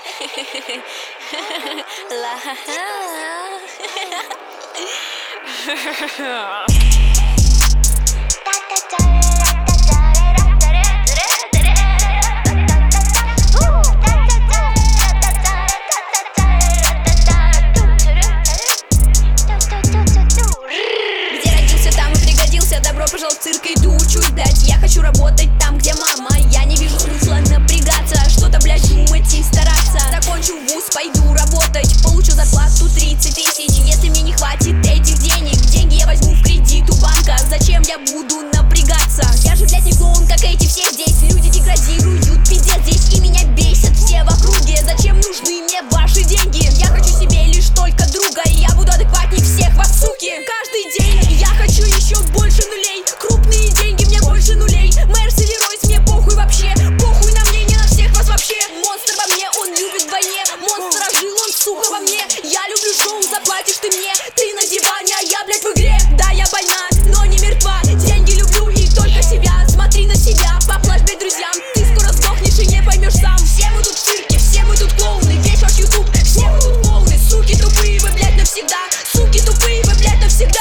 Добро пожаловать в цирк, иду чуть дать. Я хочу работать там, где мама. Я не вижу смысла напрягаться, что-то, блядь, думать и стараться. Закончу вуз, пойду работать, получу зарплату 30 тысяч. Если мне не хватит этих денег, деньги я возьму в кредит у банка. Зачем я буду напрягаться? Я же, блядь, не клоун, как эти все здесь. Люди деградируют, пиздец здесь, и меня бесят все в округе. Зачем нужны мне ваши деньги? Я хочу себе лишь только друга, и я буду адекватней всех вас, суки. Каждый день я хочу еще больше нулей. Крупные деньги, мне больше нулей. Мерс или Ройс, мне похуй вообще. Похуй на мнение, на всех вас вообще. Монстр во мне, он любит вдвойне. Монстр ожил, он, сука, во мне. Я люблю шоу, заплатишь ты мне. Ты на диване, а я, блядь, в игре. Да, я больна, но не мертва. Деньги люблю и только себя. Смотри на себя, поплачь, блядь, друзьям. Ты скоро сдохнешь и не поймешь сам. Все мы тут в цирке, все мы тут клоуны. Весь ваш ютуб, все мы тут клоуны. Суки тупые, вы, блядь, навсегда. Суки тупые, вы, блядь, навсегда.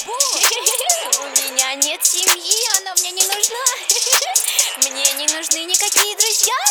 У меня нет семьи, она мне не нужна. Мне не нужны никакие друзья.